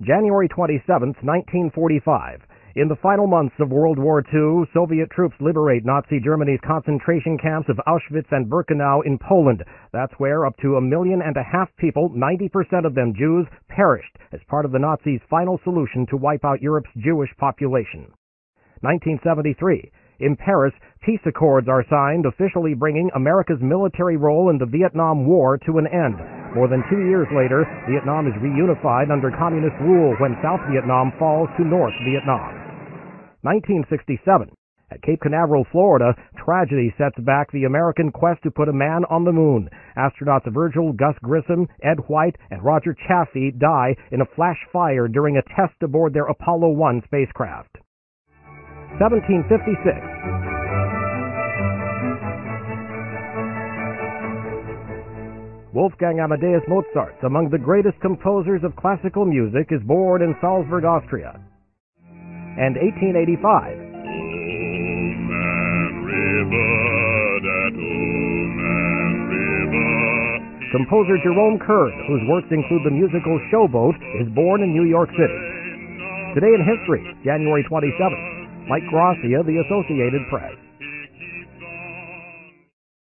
January 27, 1945. In the final months of World War II, Soviet troops liberate Nazi Germany's concentration camps of Auschwitz and Birkenau in Poland. That's where up to 1.5 million people, 90% of them Jews, perished as part of the Nazis' final solution to wipe out Europe's Jewish population. 1973. In Paris, peace accords are signed, officially bringing America's military role in the Vietnam War to an end. More than 2 years later, Vietnam is reunified under communist rule when South Vietnam falls to North Vietnam. 1967. At Cape Canaveral, Florida, tragedy sets back the American quest to put a man on the moon. Astronauts Virgil Gus Grissom, Ed White, and Roger Chaffee die in a flash fire during a test aboard their Apollo 1 spacecraft. 1756. Wolfgang Amadeus Mozart, among the greatest composers of classical music, is born in Salzburg, Austria. And 1885. Composer Jerome Kern, whose works include the musical Showboat, is born in New York City. Today in history, January 27th. Mike Gracia, The Associated Press.